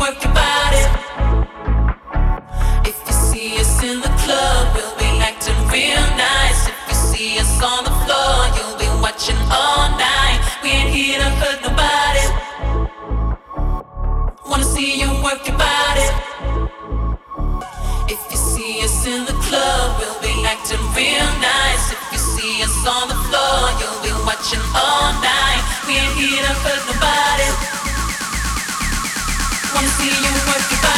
work your body. If you see us in the club, we'll be acting real nice. If you see us on the floor, you'll be watching all night. We ain't here to hurt nobody. Wanna see you work your body. If you see us in the club, we'll be acting real nice. If you see us on the floor, you'll be watching all night. We ain't here to hurt nobody. Wanna see you work your body.